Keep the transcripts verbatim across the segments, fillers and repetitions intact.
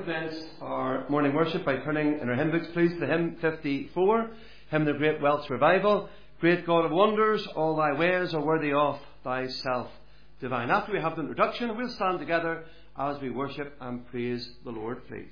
commence our morning worship by turning in our hymn books, please, to hymn fifty-four, hymn of the Great Welsh Revival. Great God of wonders, all thy ways are worthy of thyself divine. After we have the introduction, we'll stand together as we worship and praise the Lord, please.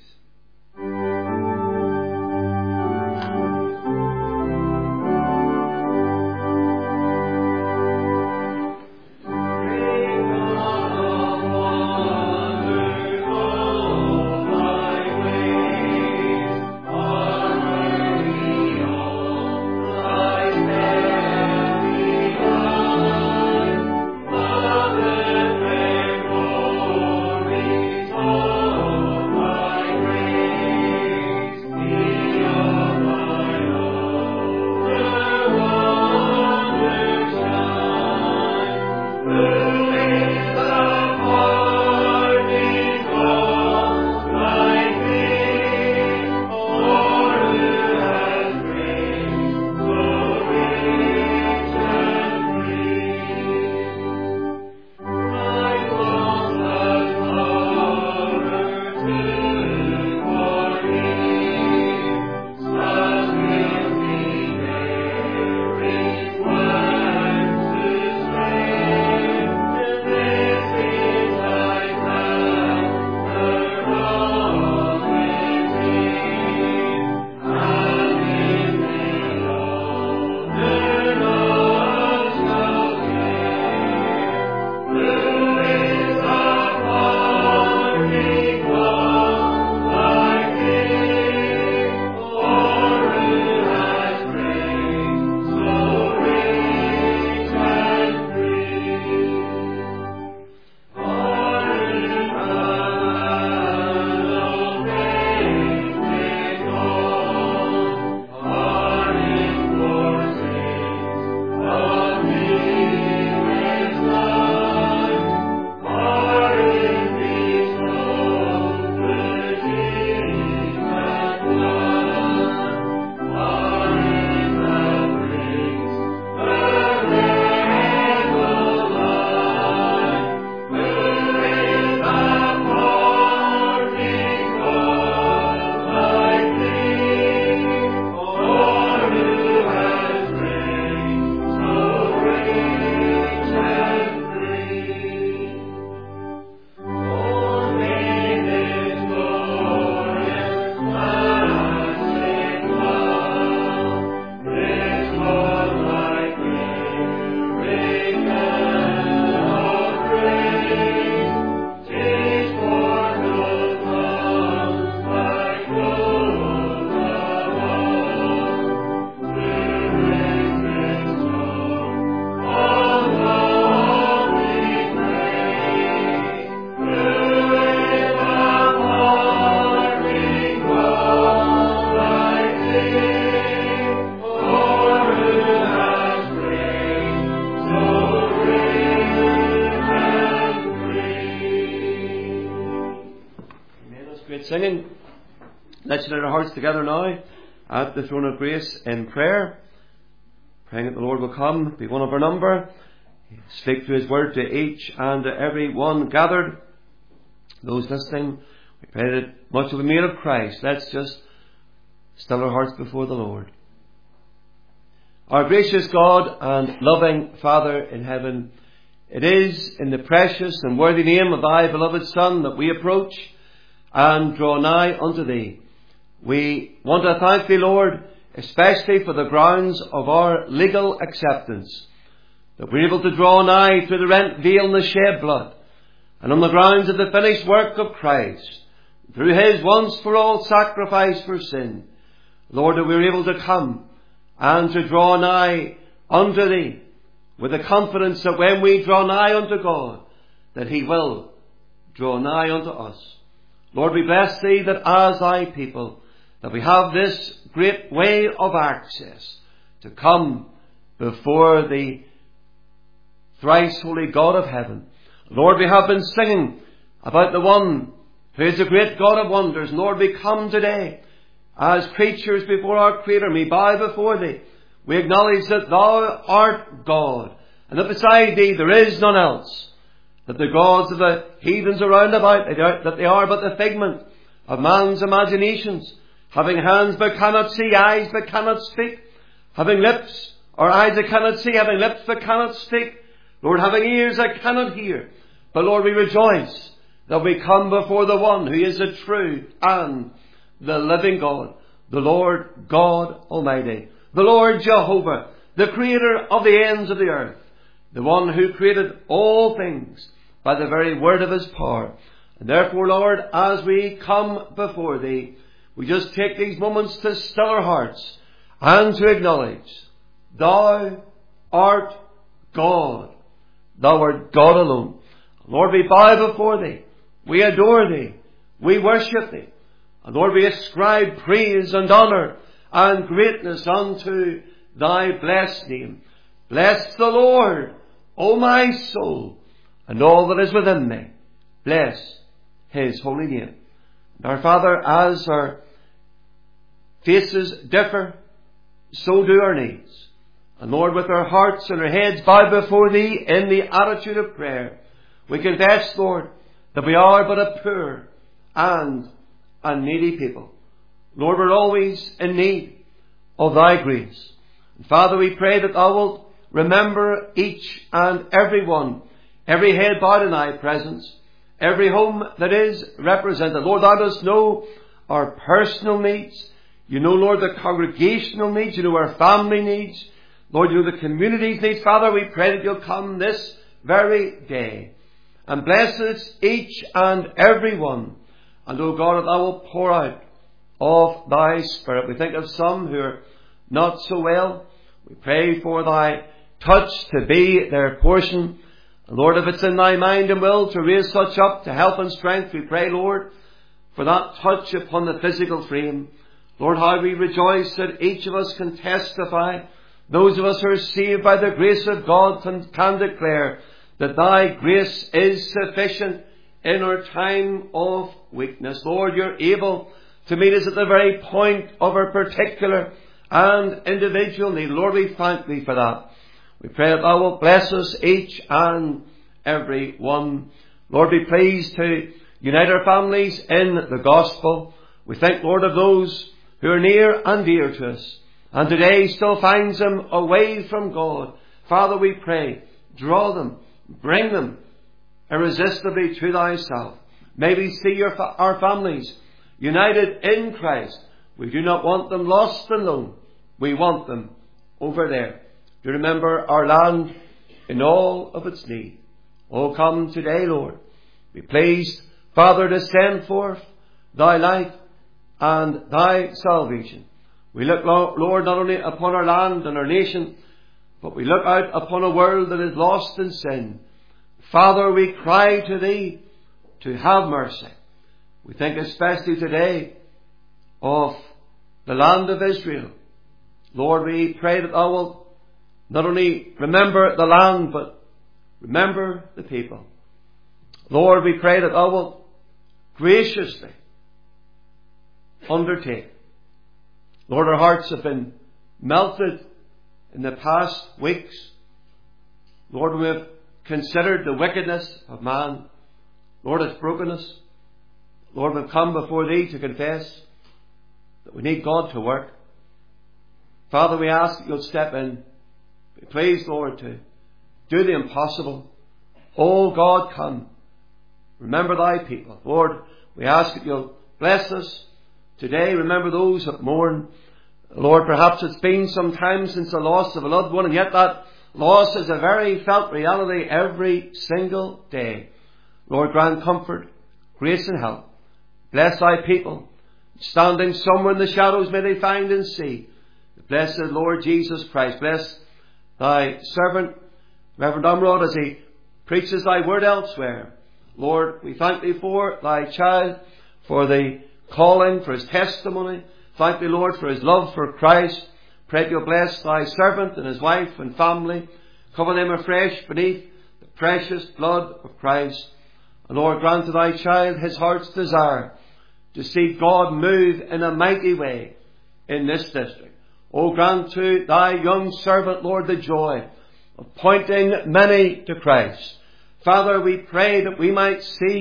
Singing. Let's unite our hearts together now at the throne of grace in prayer, praying that the Lord will come, be one of our number, speak through his word to each and to every one gathered. Those listening, we pray that much will be made of Christ. Let's just still our hearts before the Lord. Our gracious God and loving Father in heaven, it is in the precious and worthy name of thy beloved Son that we approach and draw nigh unto thee. We want to thank thee, Lord, especially for the grounds of our legal acceptance, that we're able to draw nigh through the rent veil and the shed blood, and on the grounds of the finished work of Christ, through his once for all sacrifice for sin, Lord, that we're able to come and to draw nigh unto thee with the confidence that when we draw nigh unto God, that he will draw nigh unto us. Lord, we bless thee that as thy people, that we have this great way of access to come before the thrice holy God of heaven. Lord, we have been singing about the one who is the great God of wonders. And Lord, we come today as creatures before our Creator. We bow before thee. We acknowledge that thou art God, and that beside thee there is none else. That the gods of the heathens around about, that they are but the figment of man's imaginations, having hands but cannot see, eyes but cannot speak, having lips or eyes that cannot see, having lips that cannot speak, Lord, having ears that cannot hear. But Lord, we rejoice that we come before the one who is the true and the living God, the Lord God Almighty, the Lord Jehovah, the creator of the ends of the earth, the one who created all things by the very word of his power. And therefore, Lord, as we come before thee, we just take these moments to still our hearts and to acknowledge thou art God. Thou art God alone. Lord, we bow before thee. We adore thee. We worship thee. And Lord, we ascribe praise and honour and greatness unto thy blessed name. Bless the Lord, O my soul, and all that is within me. Bless his holy name. And our Father, as our faces differ, so do our needs. And Lord, with our hearts and our heads bowed before thee in the attitude of prayer, we confess, Lord, that we are but a poor and a needy people. Lord, we're always in need of thy grace. And Father, we pray that thou wilt remember each and every one, every head bowed in thy presence, every home that is represented. Lord, thou dost know our personal needs. You know, Lord, the congregational needs. You know our family needs. Lord, you know the community's needs. Father, we pray that you'll come this very day and bless us each and every one. And, O God, that thou wilt pour out of thy Spirit. We think of some who are not so well. We pray for thy touch to be their portion. And Lord, if it's in thy mind and will to raise such up to help and strength, we pray, Lord, for that touch upon the physical frame. Lord, how we rejoice that each of us can testify. Those of us who are saved by the grace of God can, can declare that thy grace is sufficient in our time of weakness. Lord, you're able to meet us at the very point of our particular and individual need. Lord, we thank thee for that. We pray that thou wilt bless us each and every one. Lord, be pleased to unite our families in the gospel. We thank, Lord, of those who are near and dear to us, and today still finds them away from God. Father, we pray, draw them, bring them irresistibly to thyself. May we see your fa- our families united in Christ. We do not want them lost and alone. We want them over there to remember our land in all of its need. Oh, come today, Lord. Be pleased, Father, to send forth thy light and thy salvation. We look, Lord, not only upon our land and our nation, but we look out upon a world that is lost in sin. Father, we cry to thee to have mercy. We think especially today of the land of Israel. Lord, we pray that thou wilt not only remember the land, but remember the people. Lord, we pray that thou wilt graciously undertake. Lord, our hearts have been melted in the past weeks. Lord, we have considered the wickedness of man. Lord, its brokenness. Lord, we've come before thee to confess that we need God to work. Father, we ask that you'll step in. Be pleased, Lord, to do the impossible. Oh God, come. Remember thy people. Lord, we ask that you'll bless us today. Remember those that mourn. Lord, perhaps it's been some time since the loss of a loved one, and yet that loss is a very felt reality every single day. Lord, grant comfort, grace and help. Bless thy people. Standing somewhere in the shadows may they find and see the blessed Lord Jesus Christ. Bless thy servant, Reverend Umrod, as he preaches thy word elsewhere. Lord, we thank thee for thy child, for the calling, for his testimony. Thank thee, Lord, for his love for Christ. Pray that you'll bless thy servant and his wife and family. Cover them afresh beneath the precious blood of Christ. And Lord, grant to thy child his heart's desire to see God move in a mighty way in this district. Oh, grant to thy young servant, Lord, the joy of pointing many to Christ. Father, we pray that we might see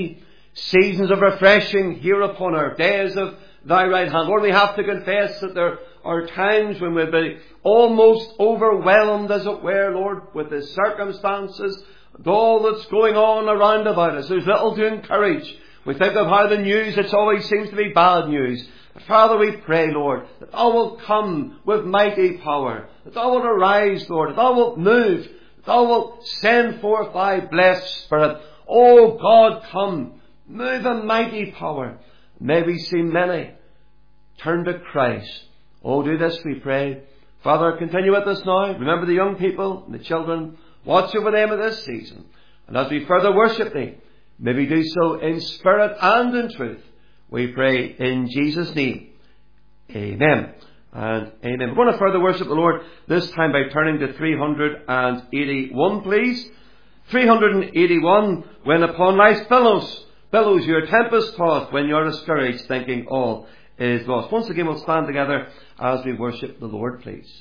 seasons of refreshing here upon our days of thy right hand. Lord, we have to confess that there are times when we'll be almost overwhelmed, as it were, Lord, with the circumstances and all that's going on around about us. There's little to encourage. We think of how the news, it always seems to be bad news. But Father, we pray, Lord, that thou wilt come with mighty power, that thou wilt arise, Lord, that thou wilt move, that thou wilt send forth thy blessed Spirit. Oh God, come, move in mighty power. May we see many turn to Christ. Oh, do this, we pray. Father, continue with us now. Remember the young people and the children. Watch over them at this season. And as we further worship thee, may we do so in spirit and in truth. We pray in Jesus' name. Amen and amen. We're going to further worship the Lord, this time by turning to three hundred eighty-one, please. three hundred eighty-one, when upon life's billows, billows your tempest tossed, when you're discouraged, thinking all is lost. Once again, we'll stand together as we worship the Lord, please.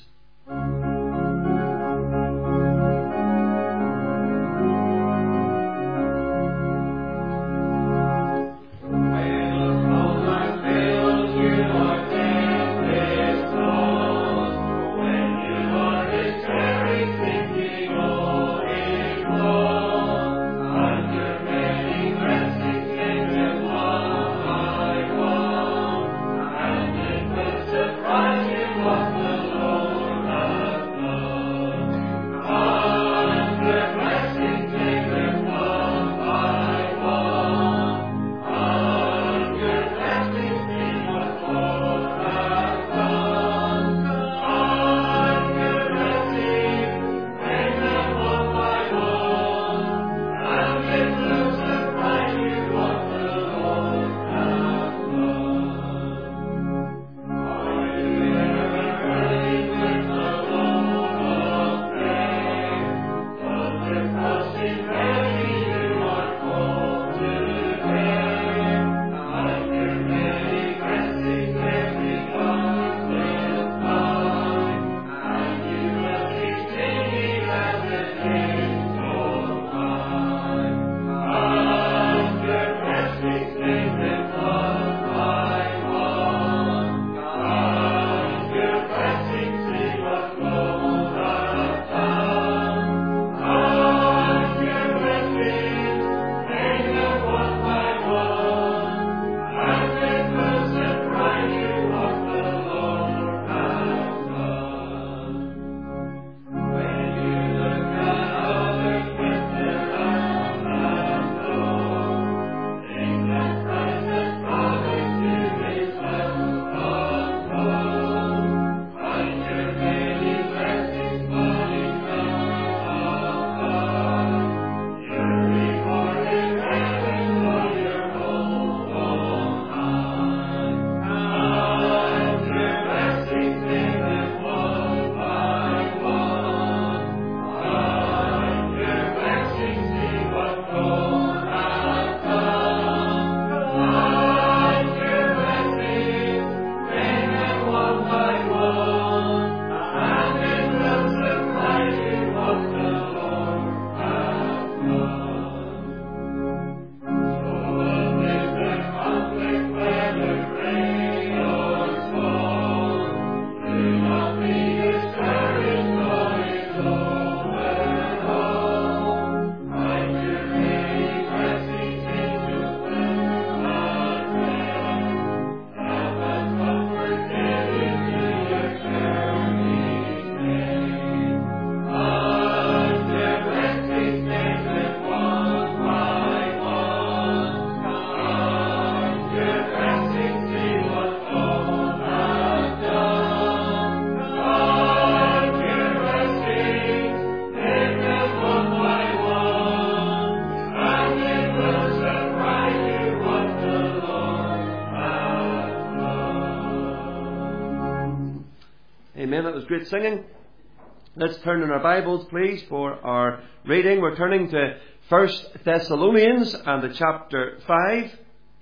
Amen. That was great singing. Let's turn in our Bibles, please, for our reading. We're turning to First Thessalonians and the chapter five.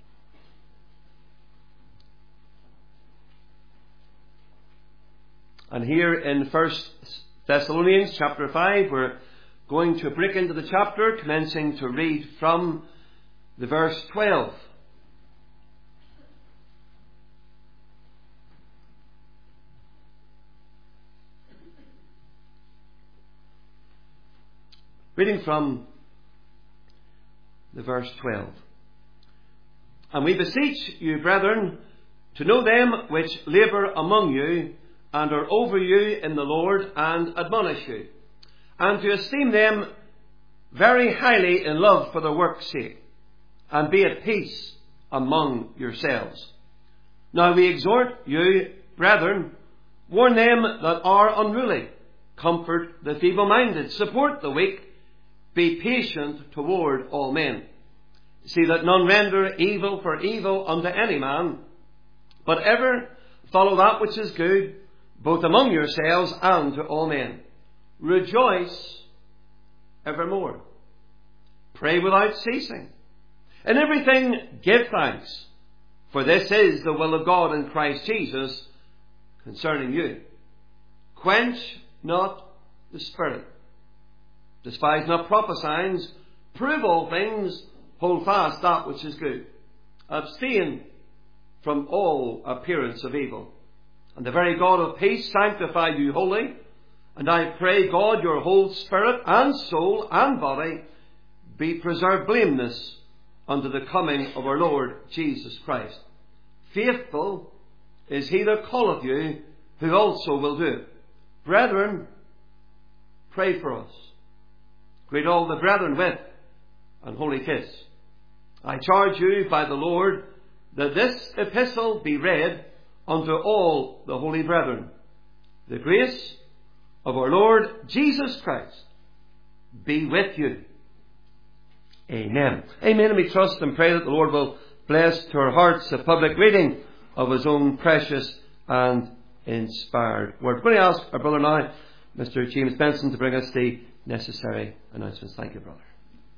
And here in First Thessalonians chapter five, we're going to break into the chapter, commencing to read from the verse twelve. Reading from the verse twelve. And we beseech you, brethren, to know them which labour among you, and are over you in the Lord, and admonish you, and to esteem them very highly in love for their work's sake, and be at peace among yourselves. Now we exhort you, brethren, warn them that are unruly, comfort the feeble-minded, support the weak, be patient toward all men. See that none render evil for evil unto any man, but ever follow that which is good, both among yourselves and to all men. Rejoice evermore. Pray without ceasing. In everything give thanks, for this is the will of God in Christ Jesus concerning you. Quench not the spirit. Despise not prophesying. Prove all things. Hold fast that which is good. Abstain from all appearance of evil. And the very God of peace sanctify you wholly. And I pray God your whole spirit and soul and body be preserved blameless unto the coming of our Lord Jesus Christ. Faithful is he that calleth you, who also will do it. Brethren, pray for us. Greet all the brethren with an holy kiss. I charge you by the Lord that this epistle be read unto all the holy brethren. The grace of our Lord Jesus Christ be with you. Amen. Amen. And we trust and pray that the Lord will bless to our hearts a public reading of his own precious and inspired word. I'm going to ask our brother now, Mister James Benson, to bring us the necessary announcements. Thank you, brother.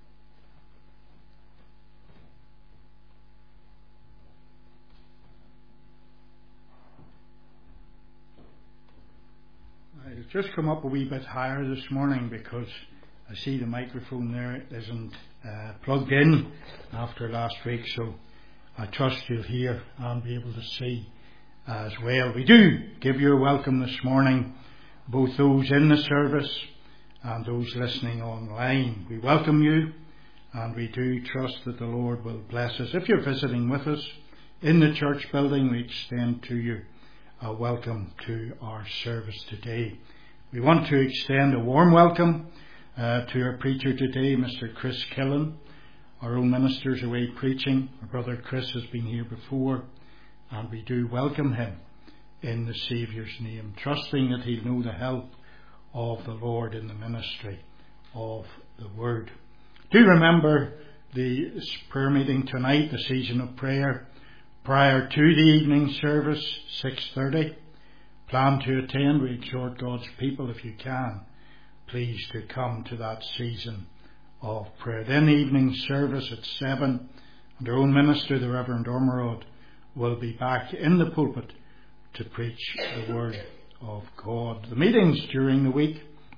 I've just come up a wee bit higher this morning because I see the microphone there isn't uh, plugged in after last week, so I trust you'll hear and be able to see as well. We do give you a welcome this morning, both those in the service and those listening online. We welcome you, and we do trust that the Lord will bless us. If you're visiting with us in the church building, we extend to you a welcome to our service today. We want to extend a warm welcome uh, to our preacher today, Mister Chris Killen. Our own minister's away preaching. Our brother Chris has been here before, and we do welcome him in the Saviour's name, trusting that he'll know the help of the Lord in the ministry of the Word. Do remember the prayer meeting tonight, the season of prayer, prior to the evening service, six thirty. Plan to attend. We exhort God's people, if you can, please to come to that season of prayer. Then the evening service at seven, and our own minister, the Reverend Ormerod, will be back in the pulpit to preach the Word of God. The meetings during the week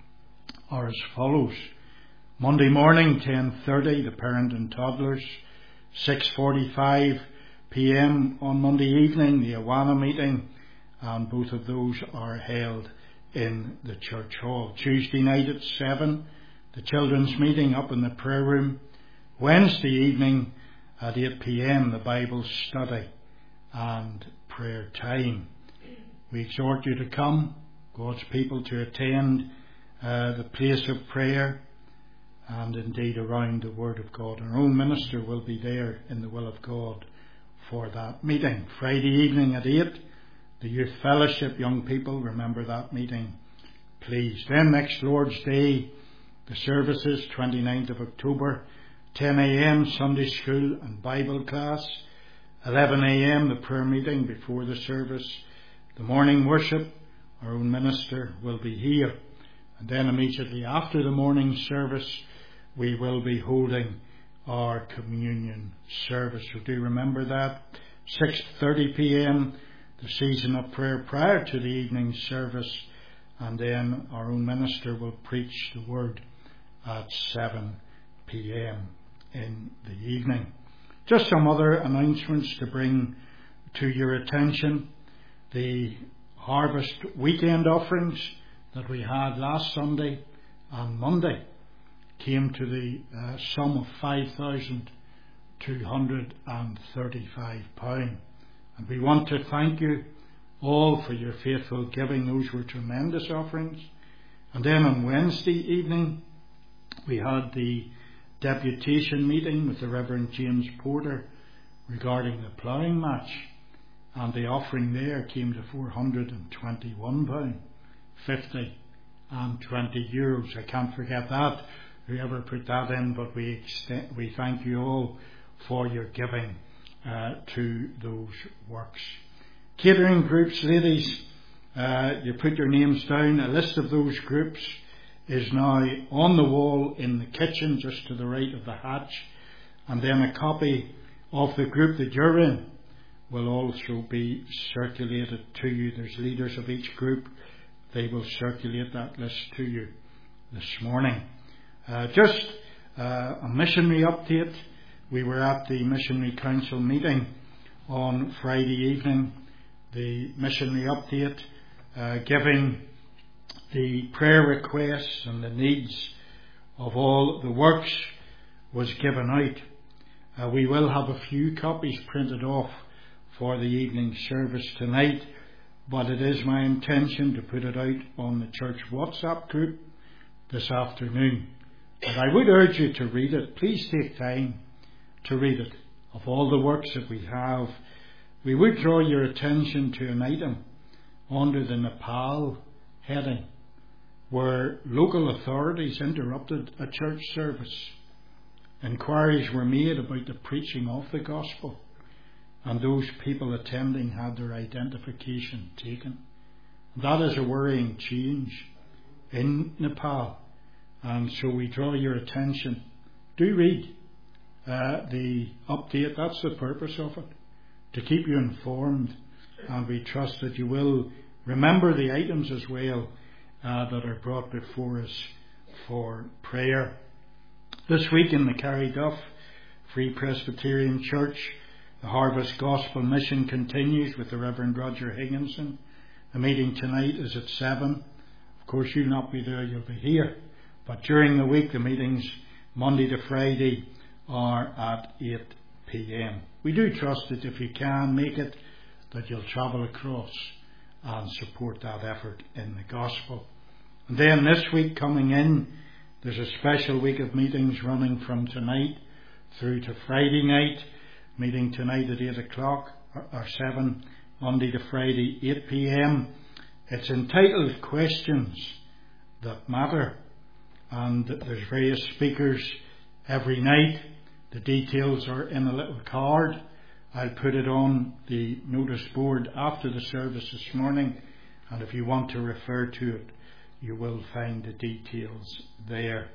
are as follows. Monday morning, ten thirty, the parent and toddlers. six forty-five p.m. on Monday evening, the Awana meeting, and both of those are held in the church hall. Tuesday night at seven, the children's meeting up in the prayer room. Wednesday evening at eight p.m, the Bible study and prayer time. We exhort you to come, God's people, to attend uh, the place of prayer and indeed around the Word of God. Our own minister will be there in the will of God for that meeting. Friday evening at eight, the youth fellowship, young people, remember that meeting, please. Then next Lord's Day, the services, twenty-ninth of October, ten a.m, Sunday school and Bible class. eleven a.m, the prayer meeting before the service. The morning worship, our own minister will be here. And then immediately after the morning service, we will be holding our communion service. So do remember that. six thirty p.m, the season of prayer prior to the evening service. And then our own minister will preach the Word at seven p.m. in the evening. Just some other announcements to bring to your attention. The harvest weekend offerings that we had last Sunday and Monday came to the uh, sum of five thousand two hundred thirty-five pounds. And we want to thank you all for your faithful giving. Those were tremendous offerings. And then on Wednesday evening, we had the deputation meeting with the Reverend James Porter regarding the ploughing match. And the offering there came to four hundred twenty-one pounds fifty and twenty euros. I can't forget that, whoever put that in, but we extend, we thank you all for your giving uh, to those works. Catering groups, ladies, uh, you put your names down. A list of those groups is now on the wall in the kitchen just to the right of the hatch, and then a copy of the group that you're in will also be circulated to you. There's leaders of each group. They will circulate that list to you this morning. Uh, just uh, a missionary update. We were at the Missionary Council meeting on Friday evening. The missionary update uh, giving the prayer requests and the needs of all the works was given out. Uh, we will have a few copies printed off for the evening service tonight, but it is my intention to put it out on the church WhatsApp group this afternoon. And I would urge you to read it. Please take time to read it. Of all the works that we have, we would draw your attention to an item under the Nepal heading, where local authorities interrupted a church service. Inquiries were made about the preaching of the gospel, and those people attending had their identification taken. That is a worrying change in Nepal, and so we draw your attention. Do read uh, the update. That's the purpose of it, to keep you informed, and we trust that you will remember the items as well uh, that are brought before us for prayer. This week in the Carryduff Free Presbyterian Church, the Harvest Gospel Mission continues with the Reverend Roger Higginson. The meeting tonight is at seven. Of course, you'll not be there, you'll be here. But during the week, the meetings Monday to Friday are at eight p.m. We do trust that if you can make it, that you'll travel across and support that effort in the gospel. And then this week coming in, there's a special week of meetings running from tonight through to Friday night. Meeting tonight at eight o'clock or seven, Monday to Friday, eight p.m. It's entitled Questions That Matter, and there's various speakers every night. The details are in a little card. I'll put it on the notice board after the service this morning, and if you want to refer to it, you will find the details there.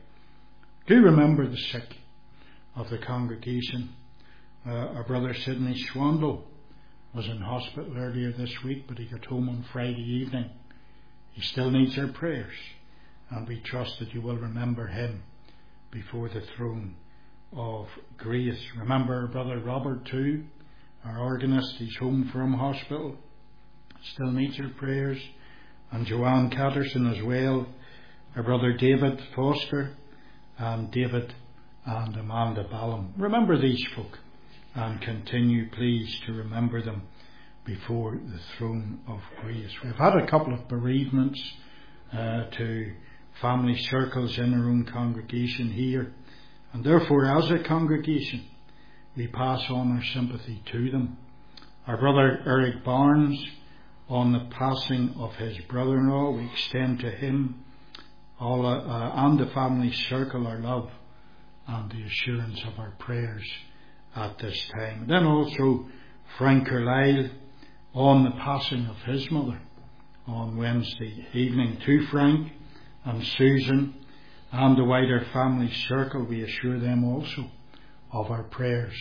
Do remember the sick of the congregation. Uh, our brother Sidney Schwandel was in hospital earlier this week, but he got home on Friday evening. He still needs our prayers, and we trust that you will remember him before the throne of grace. Remember our brother Robert too, our organist. He's home from hospital, still needs your prayers, and Joanne Catterson as well. Our brother David Foster and David and Amanda Ballum. Remember these folk, and continue please to remember them before the throne of grace. We've had a couple of bereavements uh, to family circles in our own congregation here, and therefore as a congregation we pass on our sympathy to them. Our brother Eric Barnes, on the passing of his brother-in-law, we extend to him all uh, uh, and the family circle our love and the assurance of our prayers at this time. And then also Frank Carlyle, on the passing of his mother on Wednesday evening. To Frank and Susan and the wider family circle, we assure them also of our prayers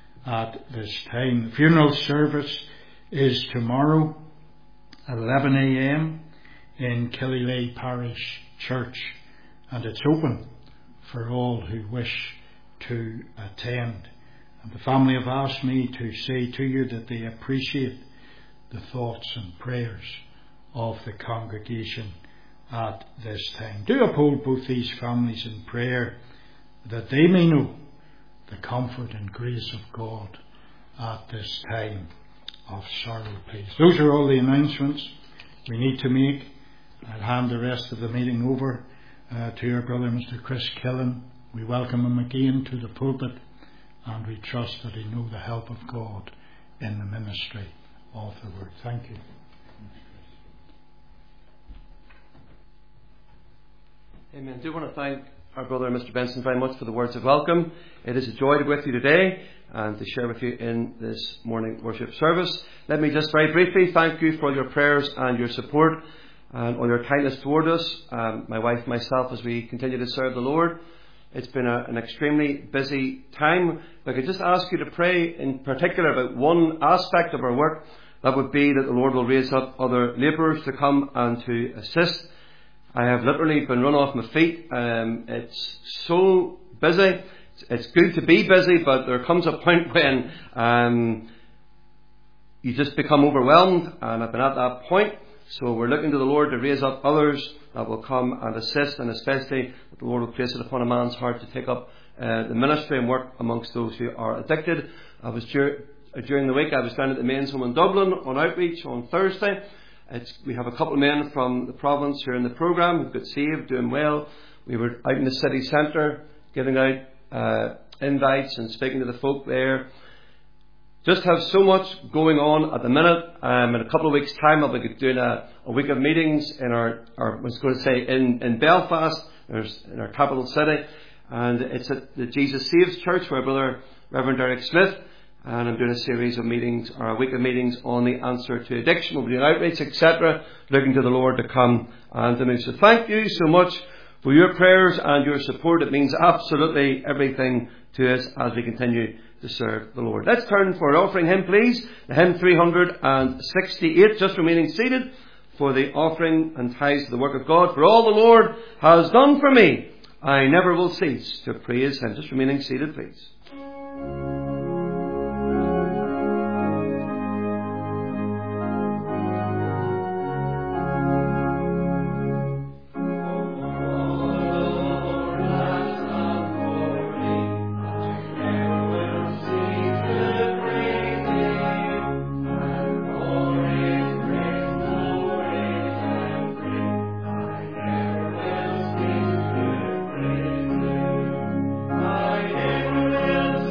at this time. The funeral service is tomorrow at eleven a.m. in Killylay Parish Church, and it's open for all who wish to attend. And the family have asked me to say to you that they appreciate the thoughts and prayers of the congregation at this time. Do uphold both these families in prayer, that they may know the comfort and grace of God at this time of sorrow, please. Those are all the announcements we need to make. I'll hand the rest of the meeting over uh, to our brother, Mister Chris Killen. We welcome him again to the pulpit, and we trust that he know the help of God in the ministry of the word. Thank you. Amen. I do want to thank our brother Mister Benson very much for the words of welcome. It is a joy to be with you today and to share with you in this morning worship service. Let me just very briefly thank you for your prayers and your support and all your kindness toward us, um, my wife and myself, as we continue to serve the Lord. It's been a, an extremely busy time. If I could just ask you to pray in particular about one aspect of our work, that would be that the Lord will raise up other labourers to come and to assist. I have literally been run off my feet. Um, it's so busy. It's good to be busy, but there comes a point when um, you just become overwhelmed, and I've been at that point. So we're looking to the Lord to raise up others that will come and assist, and especially that the Lord will place it upon a man's heart to take up uh, the ministry and work amongst those who are addicted. I was dur- during the week I was down at the men's home in Dublin on outreach on Thursday. It's, we have a couple of men from the province who are in the programme who've got saved, doing well. We were out in the city centre giving out uh, invites and speaking to the folk there. Just have so much going on at the minute. Um, in a couple of weeks' time, I'll be doing a, a week of meetings in our, our I was going to say in, in Belfast, There's, in our capital city, and it's at the Jesus Saves Church where Brother Reverend Derek Smith, and I'm doing a series of meetings, or a week of meetings on the answer to addiction. We'll be doing outreach, et cetera, looking to the Lord to come and to move. So thank you so much for your prayers and your support. It means absolutely everything to us as we continue to serve the Lord. Let's turn for an offering hymn, please. The hymn three hundred sixty-eight, just remaining seated for the offering and tithes to the work of God. For all the Lord has done for me, I never will cease to praise him. Just remaining seated, please. I never will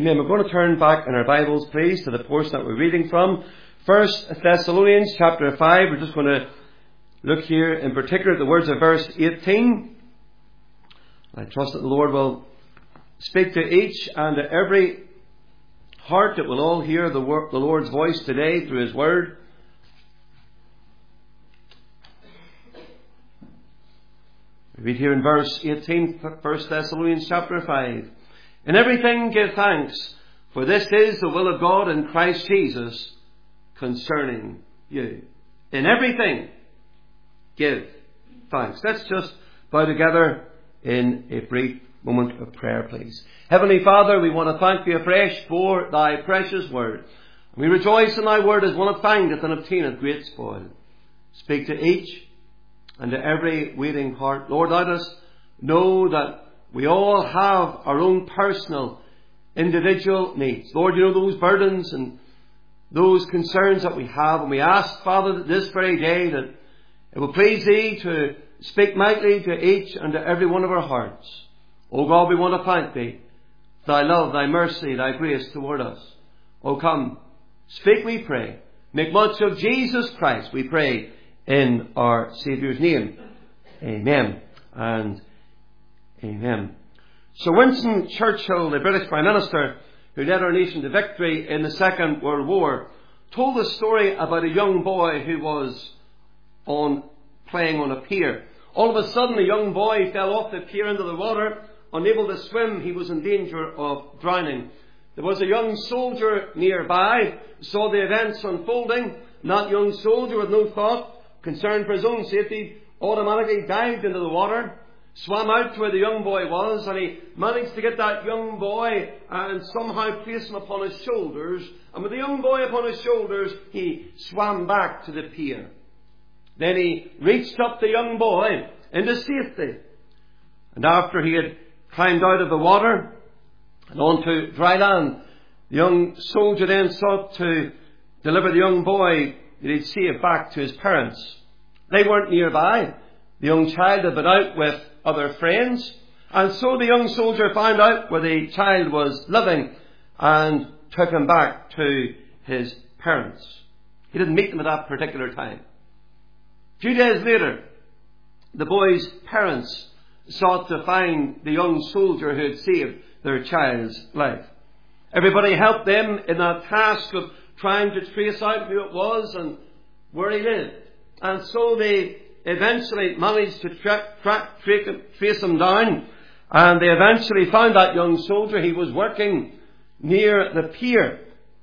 Amen. We're going to turn back in our Bibles, please, to the portion that we're reading from. First Thessalonians chapter five. We're just going to look here in particular at the words of verse eighteen. I trust that the Lord will speak to each and to every heart, that will all hear the, wor- the Lord's voice today through His Word. We read here in verse eighteen, First Thessalonians chapter five. In everything give thanks, for this is the will of God in Christ Jesus concerning you. In everything give thanks. Let's just bow together in a brief moment of prayer, please. Heavenly Father, we want to thank Thee afresh for Thy precious Word. We rejoice in Thy Word as one that findeth and obtaineth great spoil. Speak to each and to every waiting heart. Lord, let us know that we all have our own personal, individual needs. Lord, you know those burdens and those concerns that we have. And we ask, Father, that this very day that it will please Thee to speak mightily to each and to every one of our hearts. O God, we want to thank Thee for Thy love, Thy mercy, Thy grace toward us. O come, speak, we pray. Make much of Jesus Christ, we pray, in our Saviour's name. Amen and amen. Sir Winston Churchill, the British Prime Minister who led our nation to victory in the Second World War, told a story about a young boy who was on playing on a pier. All of a sudden, a young boy fell off the pier into the water. Unable to swim, he was in danger of drowning. There was a young soldier nearby, saw the events unfolding. And that young soldier, with no thought, concerned for his own safety, automatically dived into the water, swam out to where the young boy was, and he managed to get that young boy and somehow place him upon his shoulders. And with the young boy upon his shoulders, he swam back to the pier. Then he reached up the young boy into safety. And after he had climbed out of the water and onto dry land, the young soldier then sought to deliver the young boy that he'd saved back to his parents. They weren't nearby. The young child had been out with other friends, and so the young soldier found out where the child was living and took him back to his parents. He didn't meet them at that particular time. A few days later, the boy's parents sought to find the young soldier who had saved their child's life. Everybody helped them in that task of trying to trace out who it was and where he lived. And so they eventually managed to track, track, track, trace him down, and they eventually found that young soldier. He was working near the pier,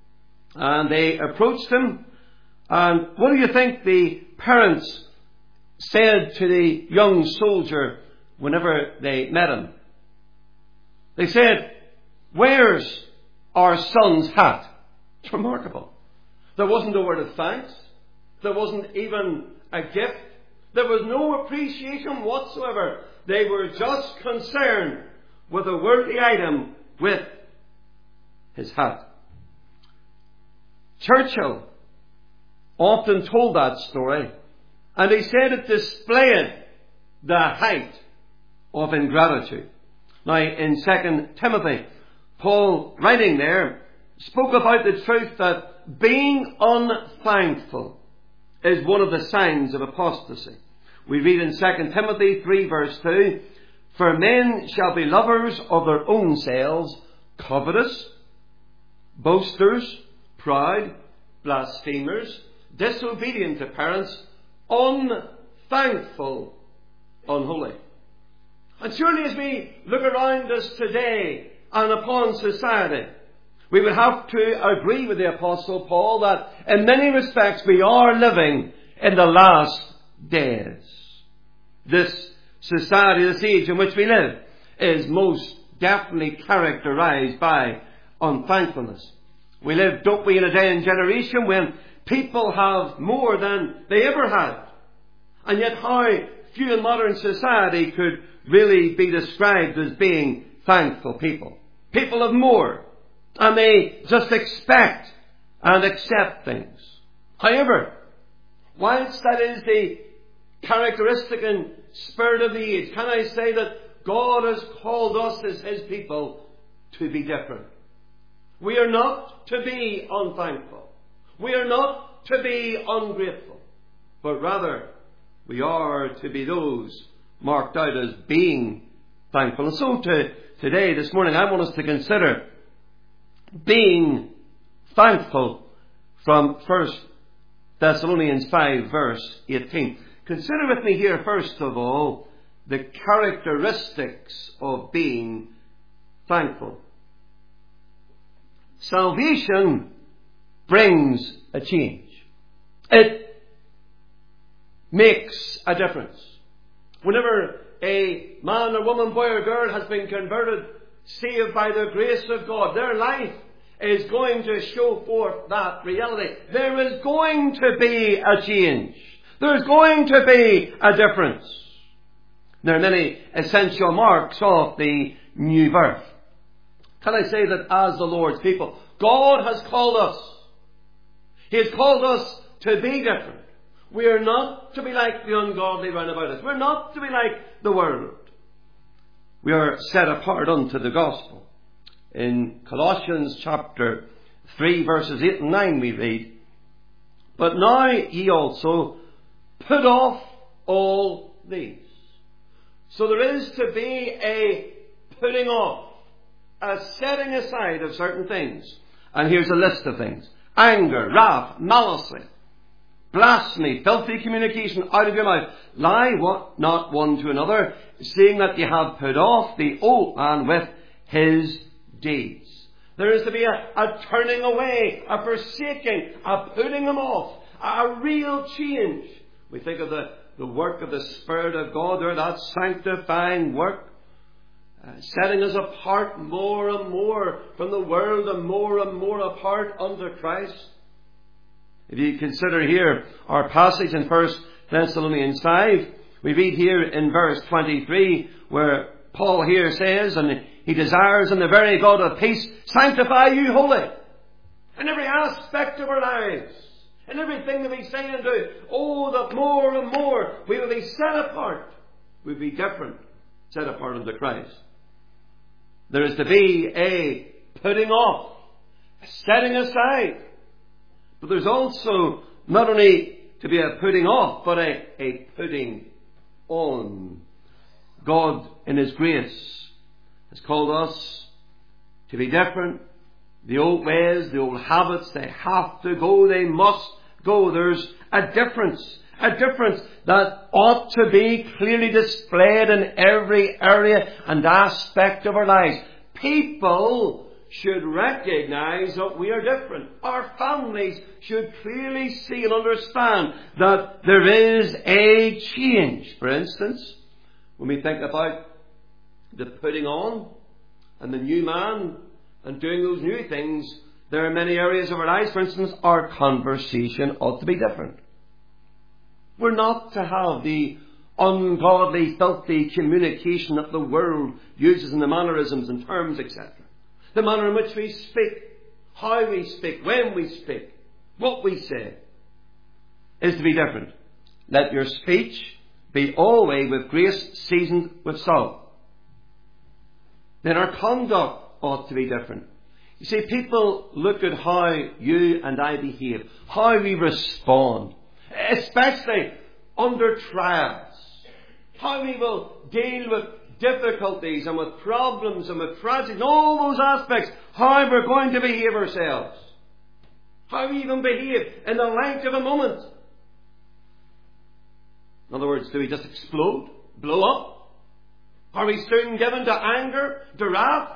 and they approached him. And what do you think the parents said to the young soldier whenever they met him? They said, "Where's our son's hat?" It's remarkable. There wasn't a word of thanks. There wasn't even a gift. There was no appreciation whatsoever. They were just concerned with a worldly item, with his hat. Churchill often told that story, and he said it displayed the height of ingratitude. Now, in Second Timothy, Paul, writing there, spoke about the truth that being unthankful is one of the signs of apostasy. We read in Second Timothy three verse two, "For men shall be lovers of their own selves, covetous, boasters, proud, blasphemers, disobedient to parents, unthankful, unholy." And surely as we look around us today and upon society, we would have to agree with the Apostle Paul that in many respects we are living in the last days. This society, this age in which we live, is most definitely characterized by unthankfulness. We live, don't we, in a day and generation when people have more than they ever had. And yet how few in modern society could really be described as being thankful people. People have more, and they just expect and accept things. However, whilst that is the characteristic and spirit of the age, can I say that God has called us as His people to be different? We are not to be unthankful. We are not to be ungrateful. But rather, we are to be those marked out as being thankful. And so to, today, this morning, I want us to consider being thankful from First Thessalonians five, verse eighteen. Consider with me here, first of all, the characteristics of being thankful. Salvation brings a change. It makes a difference. Whenever a man or woman, boy or girl has been converted, saved by the grace of God, their life is going to show forth that reality. There is going to be a change. There's going to be a difference. There are many essential marks of the new birth. Can I say that as the Lord's people, God has called us. He has called us to be different. We are not to be like the ungodly round about us. We're not to be like the world. We are set apart unto the gospel. In Colossians chapter three, verses eight and nine, we read, "But now ye also put off all these." So there is to be a putting off, a setting aside of certain things. And here's a list of things: anger, wrath, malice, blasphemy, filthy communication out of your mouth. Lie not one to another, seeing that ye have put off the old man with his deeds. There is to be a, a turning away, a forsaking, a putting them off, a, a real change. We think of the, the work of the Spirit of God there, that sanctifying work, uh, setting us apart more and more from the world and more and more apart unto Christ. If you consider here our passage in First Thessalonians five, we read here in verse twenty-three where Paul here says, and he desires in the very God of peace, sanctify you wholly. In every aspect of our lives, in everything that we say and do, oh, that more and more we will be set apart. We'll be different, set apart unto Christ. There is to be a putting off, a setting aside. But there's also not only to be a putting off, but a, a putting on. God, in His grace, has called us to be different. The old ways, the old habits, they have to go, they must go. There's a difference, a difference that ought to be clearly displayed in every area and aspect of our lives. People should recognize that we are different. Our families should clearly see and understand that there is a change. For instance, when we think about the putting on and the new man and doing those new things, there are many areas of our lives. For instance, our conversation ought to be different. We're not to have the ungodly, filthy communication that the world uses in the mannerisms and terms, et cetera. The manner in which we speak, how we speak, when we speak, what we say, is to be different. Let your speech be always with grace seasoned with salt. Then our conduct ought to be different. You see, people look at how you and I behave, how we respond, especially under trials, how we will deal with difficulties and with problems and with tragedies, and all those aspects, how we're going to behave ourselves, how we even behave in the length of a moment. In other words, do we just explode, blow up? Are we soon given to anger, to wrath?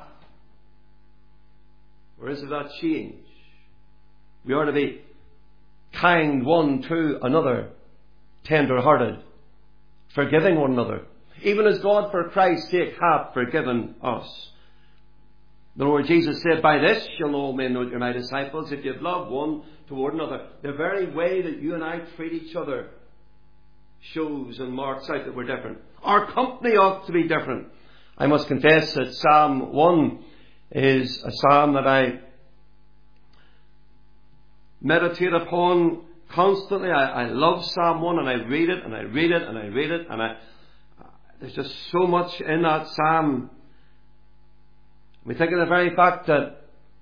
Or is it that change? We are to be kind one to another, tender-hearted, forgiving one another, even as God for Christ's sake hath forgiven us. The Lord Jesus said, "By this shall all men know that you're my disciples, if you have loved one toward another." The very way that you and I treat each other shows and marks out that we're different. Our company ought to be different. I must confess that Psalm one is a psalm that I meditate upon constantly. I, I love Psalm one, and I read it and I read it and I read it, and I, there's just so much in that psalm. We think of the very fact that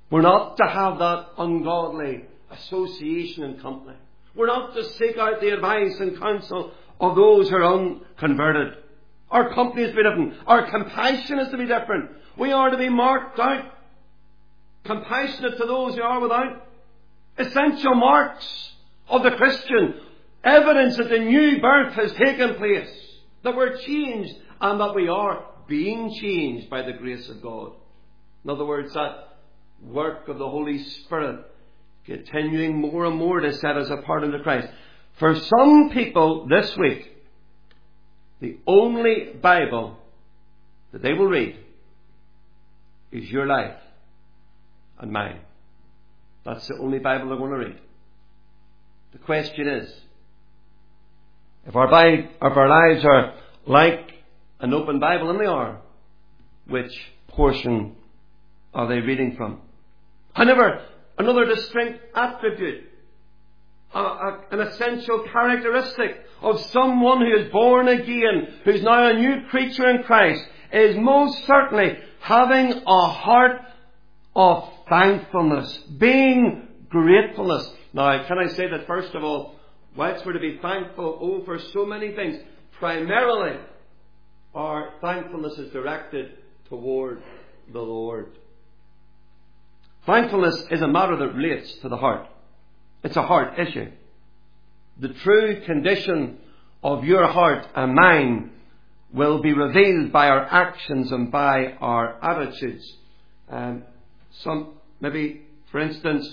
We're not to have that ungodly association and company. We're not to seek out the advice and counsel of those who are unconverted. Our company is to be different. Our compassion is to be different. We are to be marked out. Compassionate to those who are without. Essential marks of the Christian. Evidence that the new birth has taken place. That we're changed and that we are being changed by the grace of God. In other words, that work of the Holy Spirit continuing more and more to set us apart unto Christ. For some people this week, the only Bible that they will read is your life and mine. That's the only Bible they're going to read. The question is, if our, Bi- if our lives are like an open Bible, and they are, which portion are they reading from? However, another distinct attribute, a, a, an essential characteristic of someone who is born again, who's now a new creature in Christ, is most certainly having a heart of thankfulness, being gratefulness. Now, can I say that first of all, whilst we're to be thankful oh, for so many things, primarily our thankfulness is directed toward the Lord. Thankfulness is a matter that relates to the heart. It's a heart issue. The true condition of your heart and mine will be revealed by our actions and by our attitudes. Um, some, maybe, for instance,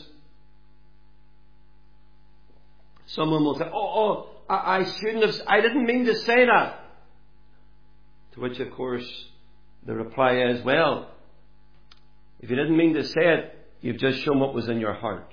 someone will say, oh, oh, I, I shouldn't have, I didn't mean to say that. To which, of course, the reply is, well, if you didn't mean to say it, you've just shown what was in your heart.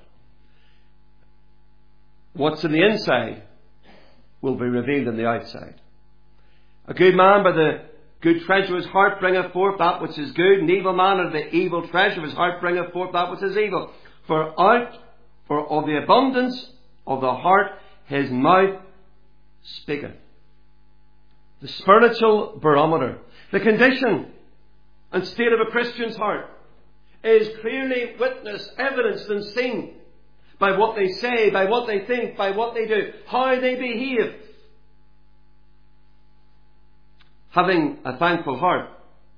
What's in the inside will be revealed in the outside. A good man by the good treasure of his heart bringeth forth that which is good. An evil man out of the evil treasure of his heart bringeth forth that which is evil. For out for of the abundance of the heart his mouth speaketh. The spiritual barometer, the condition and state of a Christian's heart, is clearly witnessed, evidenced and seen by what they say, by what they think, by what they do, how they behave. Having a thankful heart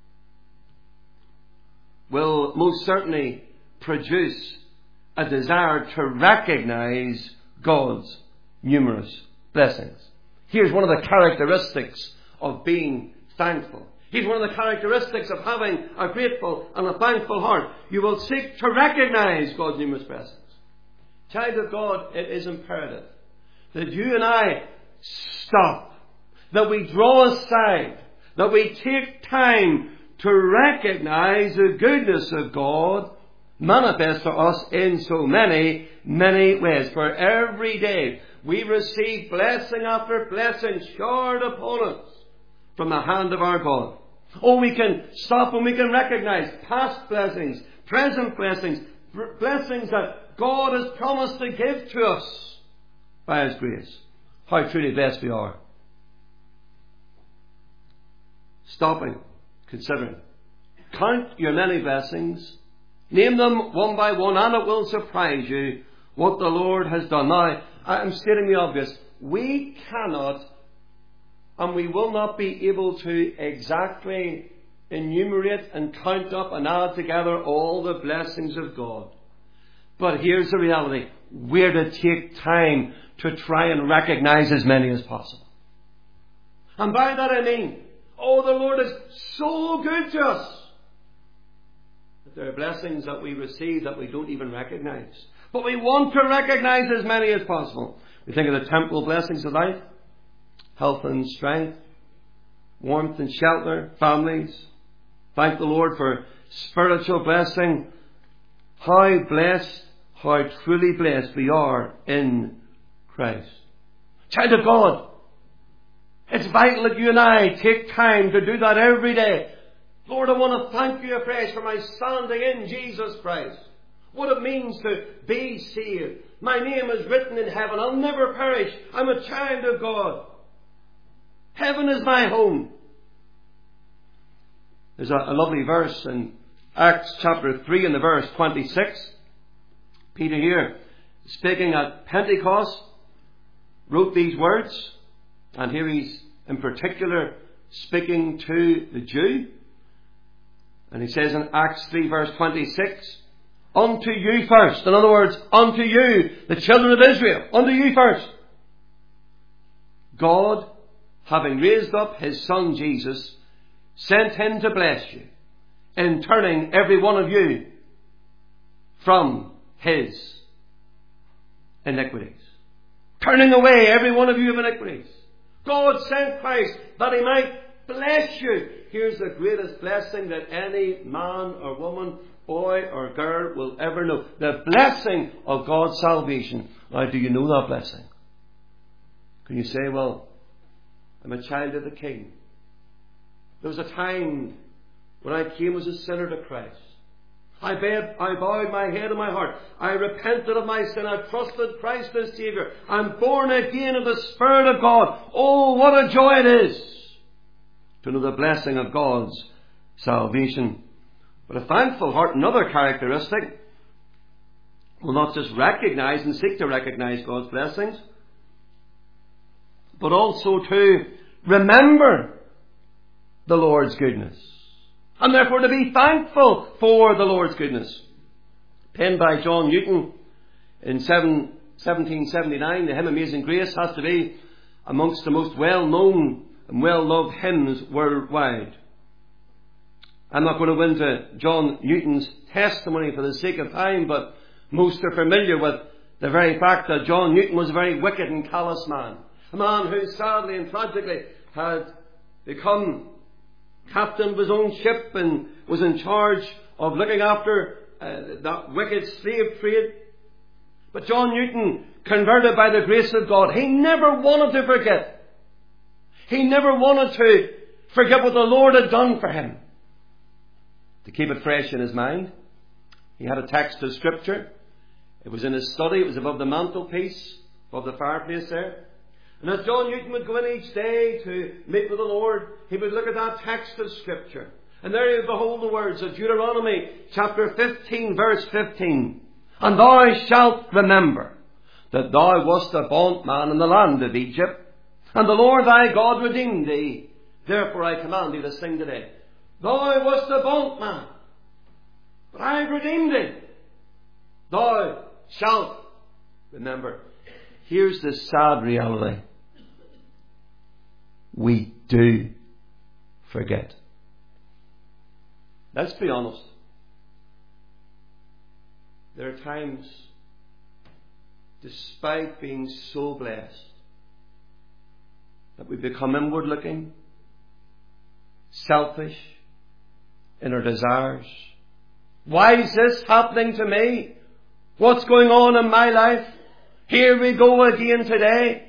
will most certainly produce a desire to recognize God's numerous blessings. Here's one of the characteristics of being thankful. Here's one of the characteristics of having a grateful and a thankful heart. You will seek to recognize God's numerous blessings. Child of God, it is imperative that you and I stop, that we draw aside, that we take time to recognize the goodness of God manifest to us in so many, many ways. For every day we receive blessing after blessing showered upon us from the hand of our God. Oh, we can stop and we can recognize past blessings, present blessings, blessings that God has promised to give to us by His grace. How truly blessed we are. Stopping, considering. Count your many blessings. Name them one by one, and it will surprise you what the Lord has done. Now, I'm stating the obvious. We cannot and we will not be able to exactly enumerate and count up and add together all the blessings of God. But here's the reality. We're to take time to try and recognize as many as possible. And by that I mean, oh, the Lord is so good to us. But there are blessings that we receive that we don't even recognize. But we want to recognize as many as possible. We think of the temporal blessings of life. Health and strength. Warmth and shelter. Families. Thank the Lord for spiritual blessing. How blessed, how truly blessed we are in Christ. Child of God, it's vital that you and I take time to do that every day. Lord, I want to thank you afresh for my standing in Jesus Christ. What it means to be saved. My name is written in heaven. I'll never perish. I'm a child of God. Heaven is my home. There's a, a lovely verse in Acts chapter three and the verse twenty-six. Peter here, speaking at Pentecost, wrote these words, and here he's in particular speaking to the Jew. And he says in Acts three verse twenty-six, unto you first. In other words, unto you, the children of Israel, unto you first. God, having raised up his Son Jesus, sent him to bless you, in turning every one of you from his iniquities. Turning away every one of you of iniquities. God sent Christ that he might bless you. Here's the greatest blessing that any man or woman, boy or girl will ever know. The blessing of God's salvation. Now, do you know that blessing? Can you say, well, I'm a child of the King. There was a time when I came as a sinner to Christ. I bowed, I bowed my head and my heart. I repented of my sin. I trusted Christ as Saviour. I'm born again of the Spirit of God. Oh, what a joy it is to know the blessing of God's salvation. But a thankful heart, another characteristic, will not just recognise and seek to recognise God's blessings, but also to remember the Lord's goodness. And therefore to be thankful for the Lord's goodness. Penned by John Newton in seventeen seventy-nine, the hymn Amazing Grace has to be amongst the most well-known and well-loved hymns worldwide. I'm not going to go into John Newton's testimony for the sake of time, but most are familiar with the very fact that John Newton was a very wicked and callous man. A man who sadly and tragically had become captain of his own ship and was in charge of looking after uh, that wicked slave trade. But John Newton, converted by the grace of God, he never wanted to forget. He never wanted to forget what the Lord had done for him. To keep it fresh in his mind, he had a text of Scripture. It was in his study. It was above the mantelpiece, above the fireplace there. And as John Newton would go in each day to meet with the Lord, he would look at that text of Scripture. And there he would behold the words of Deuteronomy chapter fifteen, verse fifteen. And thou shalt remember that thou wast a bondman in the land of Egypt, and the Lord thy God redeemed thee. Therefore I command thee to sing today. Thou wast a bondman, but I have redeemed thee. Thou shalt remember. Here's the sad reality. We do forget. Let's be honest. There are times, despite being so blessed, that we become inward looking, selfish in our desires. Why is this happening to me? What's going on in my life? Here we go again today.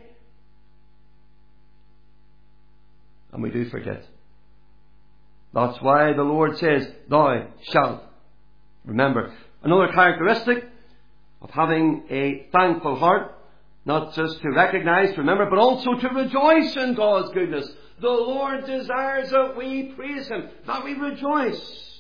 And we do forget. That's why the Lord says, thou shalt remember. Another characteristic of having a thankful heart, not just to recognise, to remember, but also to rejoice in God's goodness. The Lord desires that we praise Him, that we rejoice.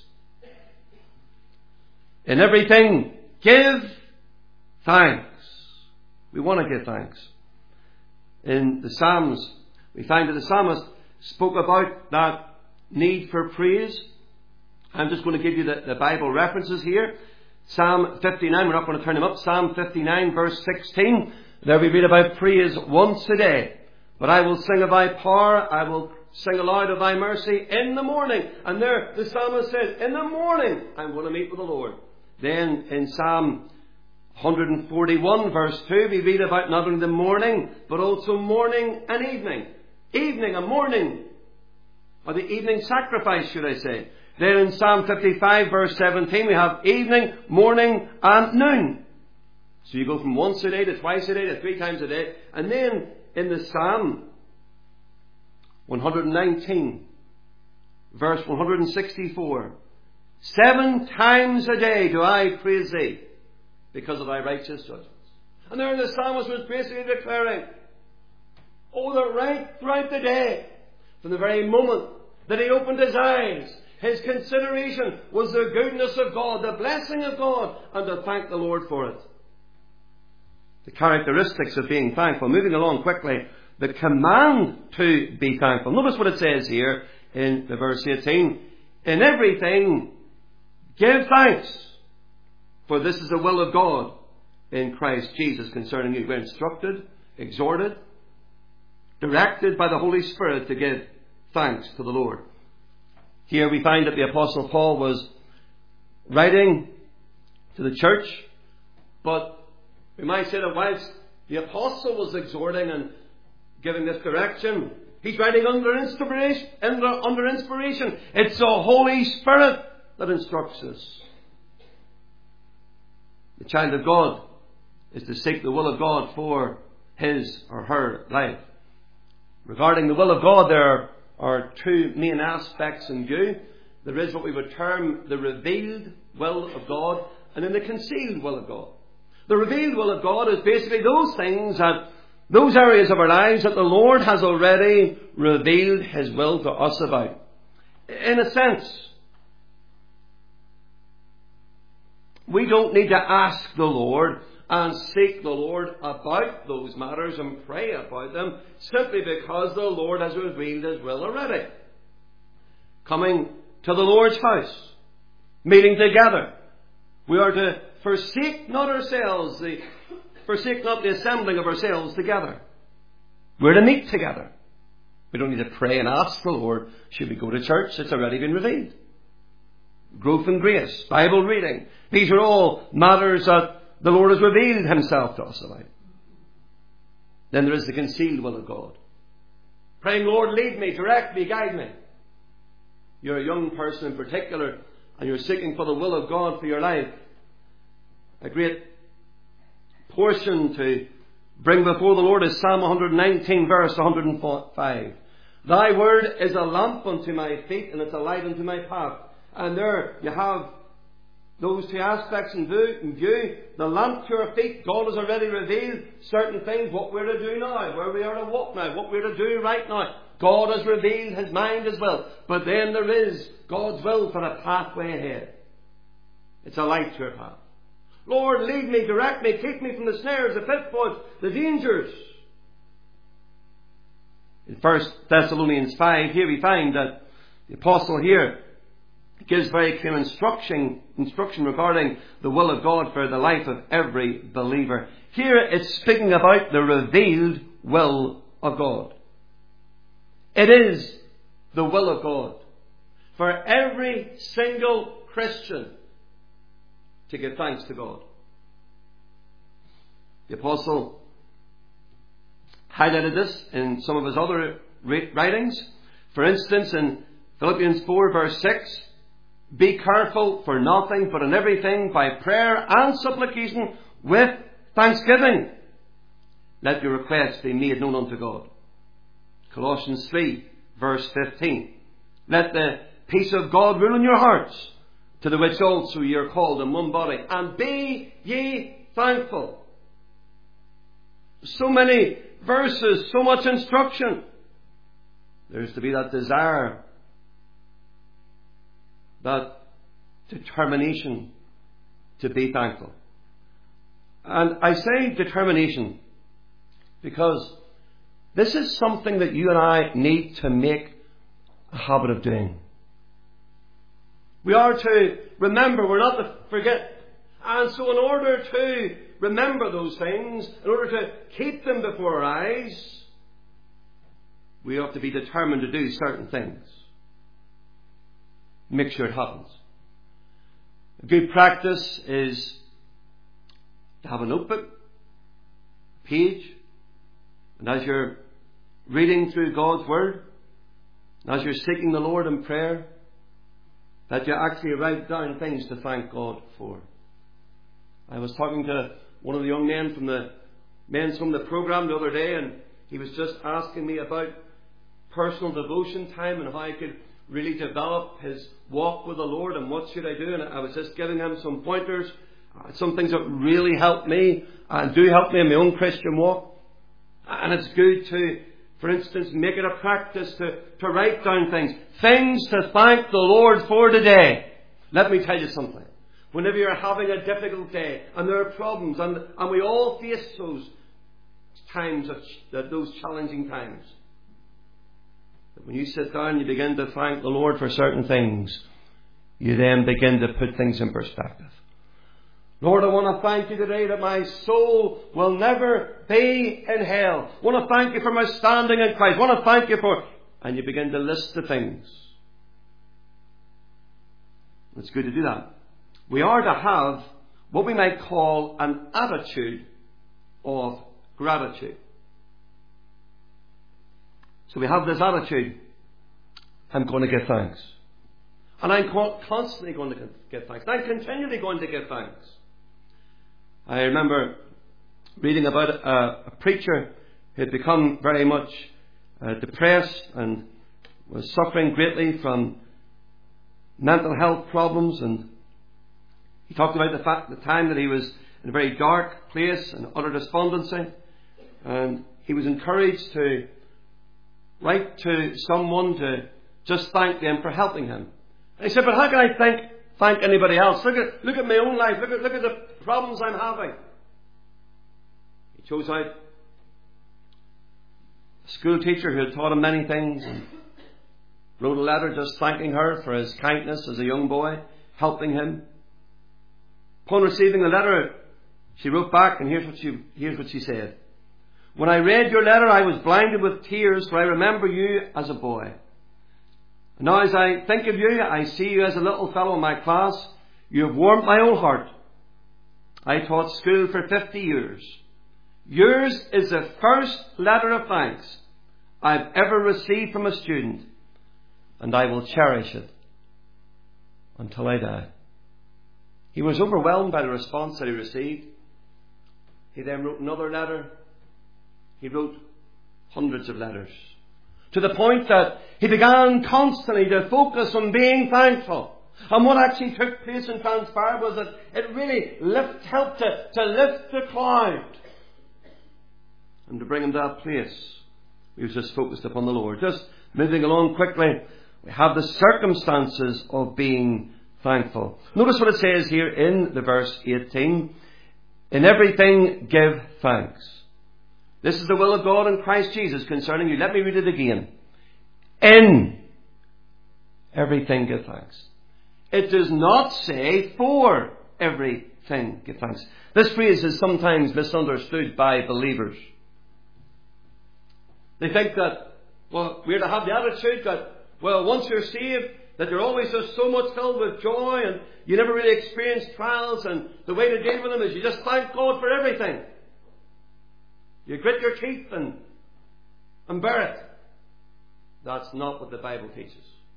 In everything, give thanks. We want to give thanks. In the Psalms, we find that the psalmist spoke about that need for praise. I'm just going to give you the, the Bible references here. Psalm fifty-nine, we're not going to turn them up. Psalm fifty-nine, verse sixteen. There we read about praise once a day. But I will sing of thy power, I will sing aloud of thy mercy in the morning. And there the psalmist says, in the morning I'm going to meet with the Lord. Then in Psalm one forty-one, verse two, we read about not only the morning, but also morning and evening. Evening and morning, or the evening sacrifice, should I say. Then in Psalm fifty-five, verse seventeen, we have evening, morning, and noon. So you go from once a day to twice a day to three times a day. And then in the Psalm one nineteen, verse one sixty-four, seven times a day do I praise thee because of thy righteous judgments. And there the psalmist was basically declaring, oh, that right throughout the day, from the very moment that he opened his eyes, His consideration was the goodness of God, the blessing of God, and to thank the Lord for it. The characteristics of being thankful. Moving along quickly, the command to be thankful. Notice what it says here in the verse eighteen. In everything, give thanks, for this is the will of God in Christ Jesus concerning you. We're instructed, exhorted, directed by the Holy Spirit to give thanks to the Lord. Here we find that the Apostle Paul was writing to the church, but we might say that whilst the Apostle was exhorting and giving this direction, he's writing under inspiration. Under, under inspiration. It's the Holy Spirit that instructs us. The child of God is to seek the will of God for his or her life. Regarding the will of God, there are two main aspects in view. There is what we would term the revealed will of God, and then the concealed will of God. The revealed will of God is basically those things that, those areas of our lives that the Lord has already revealed His will to us about. In a sense, we don't need to ask the Lord and seek the Lord about those matters and pray about them simply because the Lord has revealed His will already. Coming to the Lord's house, meeting together, we are to forsake not ourselves, the, forsake not the assembling of ourselves together. We're to meet together. We don't need to pray and ask the Lord, should we go to church? It's already been revealed. Growth in grace, Bible reading. These are all matters that the Lord has revealed Himself to us about. Then there is the concealed will of God. Praying, Lord, lead me, direct me, guide me. You're a young person in particular, and you're seeking for the will of God for your life. A great portion to bring before the Lord is Psalm one nineteen, verse one hundred five. Thy word is a lamp unto my feet, and it's a light unto my path. And there you have those two aspects in view. In view. The lamp to our feet, God has already revealed certain things, what we're to do now, where we are to walk now, what we're to do right now. God has revealed His mind as well. But then there is God's will for a pathway ahead. It's a light to our path. Lord, lead me, direct me, keep me from the snares, the pitfalls, the dangers. In First Thessalonians five, here we find that the apostle here gives very clear instruction, instruction regarding the will of God for the life of every believer. Here it's speaking about the revealed will of God. It is the will of God for every single Christian to give thanks to God. The apostle highlighted this in some of his other writings. For instance, in Philippians four, verse six, be careful for nothing, but in everything by prayer and supplication with thanksgiving, let your requests be made known unto God. Colossians three, verse fifteen, let the peace of God rule in your hearts, to the which also ye are called in one body, and be ye thankful. So many verses, so much instruction. There's to be that desire, that determination to be thankful. And I say determination because this is something that you and I need to make a habit of doing. We are to remember, we're not to forget. And so in order to remember those things, in order to keep them before our eyes, we have to be determined to do certain things. Make sure it happens. A good practice is to have a notebook, a page, and as you're reading through God's Word, and as you're seeking the Lord in prayer, that you actually write down things to thank God for. I was talking to one of the young men from the men's from the program the other day, and he was just asking me about personal devotion time and how I could really develop his walk with the Lord and what should I do. And I was just giving him some pointers, uh, some things that really help me and do help me in my own Christian walk. And it's good to For instance, make it a practice to, to write down things. Things to thank the Lord for today. Let me tell you something. Whenever you're having a difficult day and there are problems, and, and we all face those times, of, those challenging times. But when you sit down and you begin to thank the Lord for certain things, you then begin to put things in perspective. Lord, I want to thank you today that my soul will never be in hell. I want to thank you for my standing in Christ. I want to thank you for... And you begin to list the things. It's good to do that. We are to have what we might call an attitude of gratitude. So we have this attitude. I'm going to give thanks. And I'm constantly going to give thanks. And I'm continually going to give thanks. I remember reading about a, a preacher who had become very much uh, depressed and was suffering greatly from mental health problems, and he talked about the fact the time that he was in a very dark place and utter despondency, and he was encouraged to write to someone to just thank them for helping him. And he said, but how can I thank thank anybody else? Look at look at my own life. Look at look at the problems I'm having. He chose out a school teacher who had taught him many things and wrote a letter just thanking her for his kindness as a young boy, helping him. Upon receiving the letter, she wrote back, and here's what she here's what she said. When I read your letter, I was blinded with tears, for I remember you as a boy. And now as I think of you, I see you as a little fellow in my class. You have warmed my own heart. I taught school for fifty years. Yours is the first letter of thanks I've ever received from a student, and I will cherish it until I die. He was overwhelmed by the response that he received. He then wrote another letter. He wrote hundreds of letters, to the point that he began constantly to focus on being thankful. And what actually took place and transpired was that it really lift, helped to, to lift the cloud and to bring him to that place. He was just focused upon the Lord. Just moving along quickly, we have the circumstances of being thankful. Notice what it says here in the verse eighteen. In everything give thanks. This is the will of God in Christ Jesus concerning you. Let me read it again. In everything give thanks. It does not say for everything give thanks. This phrase is sometimes misunderstood by believers. They think that, well, we're to have the attitude that, well, once you're saved, that you're always just so much filled with joy and you never really experience trials, and the way to deal with them is you just thank God for everything. You grit your teeth and, and bear it. That's not what the Bible teaches.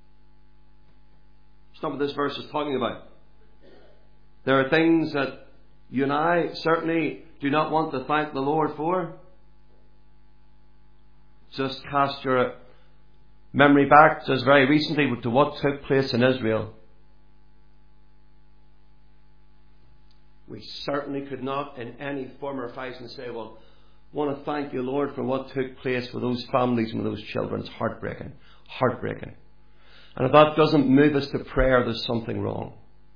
It's not what this verse is talking about. There are things that you and I certainly do not want to thank the Lord for. Just cast your memory back just very recently to what took place in Israel. We certainly could not in any form or fashion say, well, I want to thank you, Lord, for what took place with those families and with those children. It's heartbreaking. Heartbreaking. And if that doesn't move us to prayer, there's something wrong.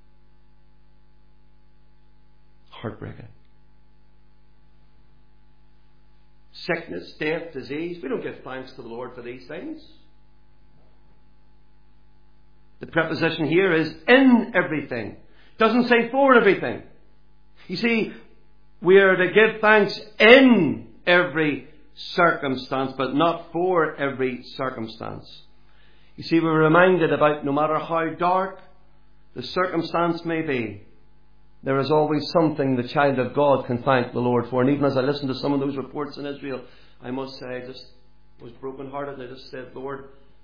Heartbreaking. Sickness, death, disease. We don't give thanks to the Lord for these things. The preposition here is in everything. It doesn't say for everything. You see, we are to give thanks in every circumstance, but not for every circumstance. You see, we're reminded about no matter how dark the circumstance may be, there is always something the child of God can thank the Lord for. And even as I listened to some of those reports in Israel, I must say I just was brokenhearted. And I just said, Lord,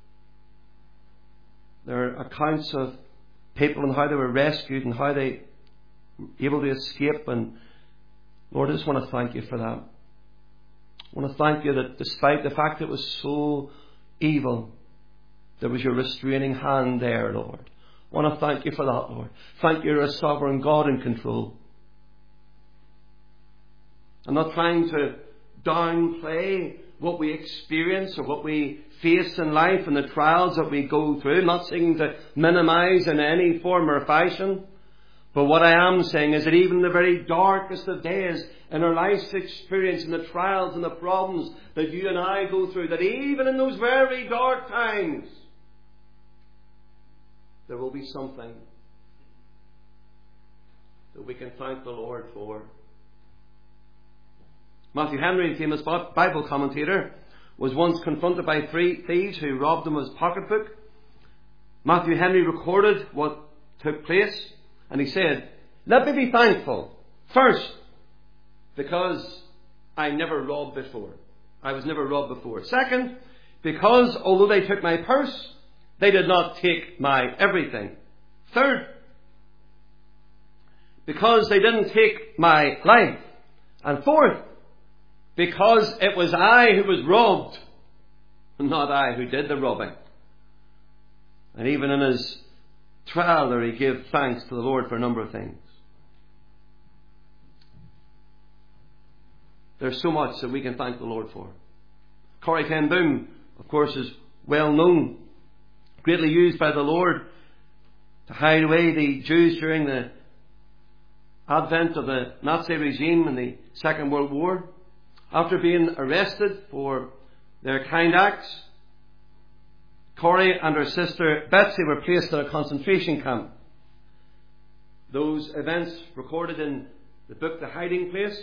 there are accounts of people and how they were rescued and how they were able to escape. And Lord, I just want to thank you for that. I want to thank you that despite the fact it was so evil, there was your restraining hand there, Lord. I want to thank you for that, Lord. Thank you, you're a sovereign God in control. I'm not trying to downplay what we experience or what we face in life and the trials that we go through. I'm not seeking to minimize in any form or fashion. But what I am saying is that even the very darkest of days in our life's experience and the trials and the problems that you and I go through, that even in those very dark times, there will be something that we can thank the Lord for. Matthew Henry, the famous Bible commentator, was once confronted by three thieves who robbed him of his pocketbook. Matthew Henry recorded what took place, and he said, "Let me be thankful, first, because I never robbed before. I was never robbed before. Second, because although they took my purse, they did not take my everything. Third, because they didn't take my life. And fourth, because it was I who was robbed, not I who did the robbing." And even in his trial there, he gave thanks to the Lord for a number of things. There's so much that we can thank the Lord for. Corrie ten Boom, of course, is well known, greatly used by the Lord to hide away the Jews during the advent of the Nazi regime in the Second World War. After being arrested for their kind acts, Corrie and her sister Betsy were placed in a concentration camp. Those events recorded in the book The Hiding Place.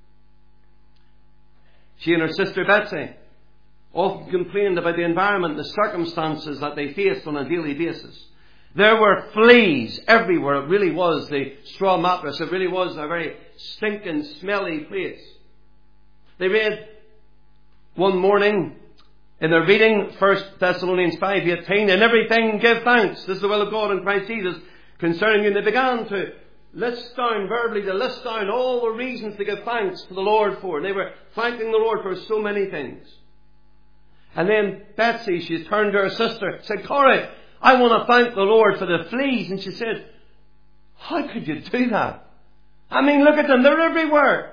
She and her sister Betsy often complained about the environment and the circumstances that they faced on a daily basis. There were fleas everywhere. It really was the straw mattress. It really was a very stinking, smelly place. They read one morning in their reading, First Thessalonians five eighteen, "In everything give thanks. This is the will of God in Christ Jesus concerning you." And they began to list down, verbally to list down all the reasons to give thanks to the Lord for. And they were thanking the Lord for so many things. And then Betsy, she turned to her sister, said, "Corrie, I want to thank the Lord for the fleas." And she said, "How could you do that? I mean, look at them, they're everywhere."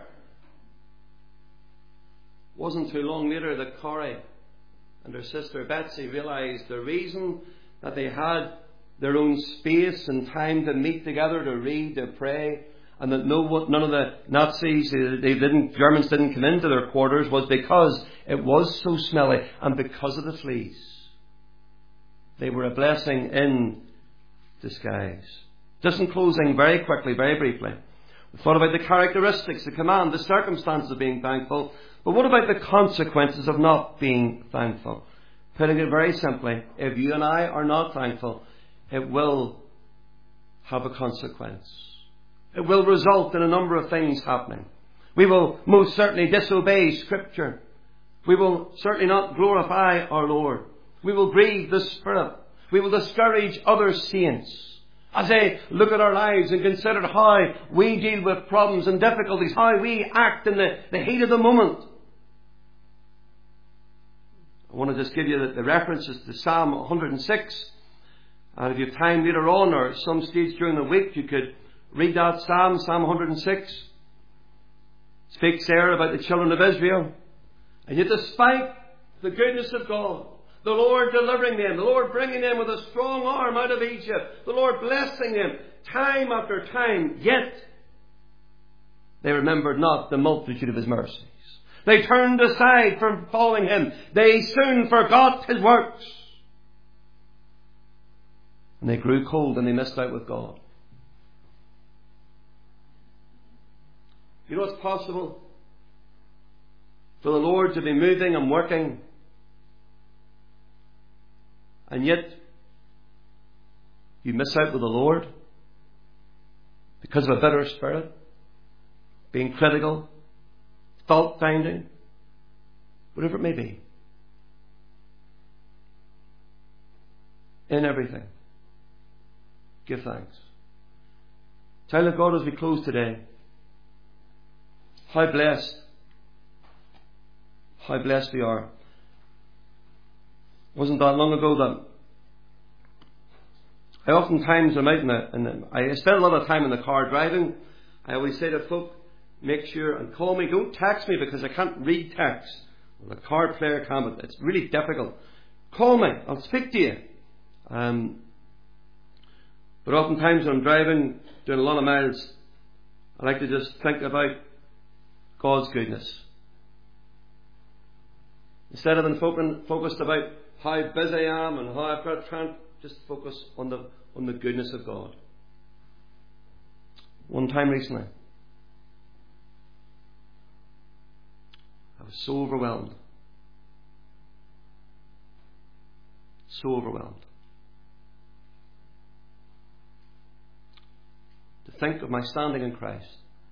It wasn't too long later that Corrie and her sister Betsy realised the reason that they had their own space and time to meet together, to read, to pray, and that no, none of the Nazis, they didn't, Germans didn't come into their quarters, was because it was so smelly and because of the fleas. They were a blessing in disguise. Just in closing, very quickly, very briefly, we thought about the characteristics, the command, the circumstances of being thankful. But what about the consequences of not being thankful? Putting it very simply, if you and I are not thankful, it will have a consequence. It will result in a number of things happening. We will most certainly disobey Scripture. We will certainly not glorify our Lord. We will grieve the Spirit. We will discourage other saints as they look at our lives and consider how we deal with problems and difficulties, how we act in the, the heat of the moment. I want to just give you the, the references to Psalm one hundred six. And if you have time later on or some stage during the week, you could read that Psalm, Psalm one hundred six. It speaks there about the children of Israel. And yet despite the goodness of God, the Lord delivering them, the Lord bringing them with a strong arm out of Egypt, the Lord blessing them time after time, yet they remembered not the multitude of His mercies. They turned aside from following Him. They soon forgot His works. And they grew cold and they missed out with God. You know it's possible for the Lord to be moving and working, and yet you miss out with the Lord because of a bitter spirit, being critical, fault finding, whatever it may be. In everything, give thanks. Child of God, as we close today, how blessed, how blessed we are. It wasn't that long ago that I oftentimes am out in the, in the, I spend a lot of time in the car driving. I always say to folk, make sure and call me. Don't text me because I can't read text. The card player can't. It's really difficult. Call me. I'll speak to you. Um, but oftentimes when I'm driving, doing a lot of miles, I like to just think about God's goodness. Instead of being focused, focused about how busy I am and how I've got to try and just focus on the on the goodness of God. One time recently, I was so overwhelmed. So overwhelmed. To think of my standing in Christ.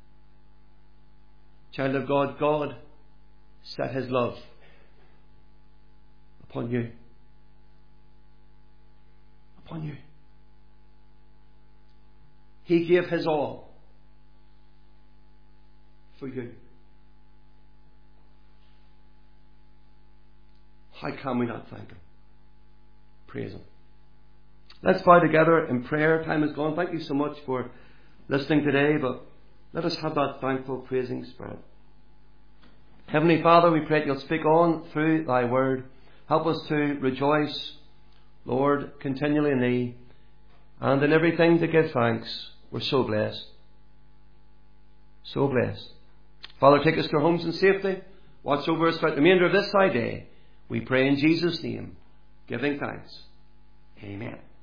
Child of God, God set His love upon you. Upon you. He gave His all for you. How can we not thank Him? Praise Him. Let's bow together in prayer. Time is gone. Thank you so much for listening today, but let us have that thankful, praising spirit. Heavenly Father, we pray that You'll speak on through Thy word. Help us to rejoice, Lord, continually in Thee, and in everything to give thanks. We're so blessed. So blessed. Father, take us to our homes in safety. Watch over us throughout the remainder of this thy day. We pray in Jesus' name, giving thanks. Amen.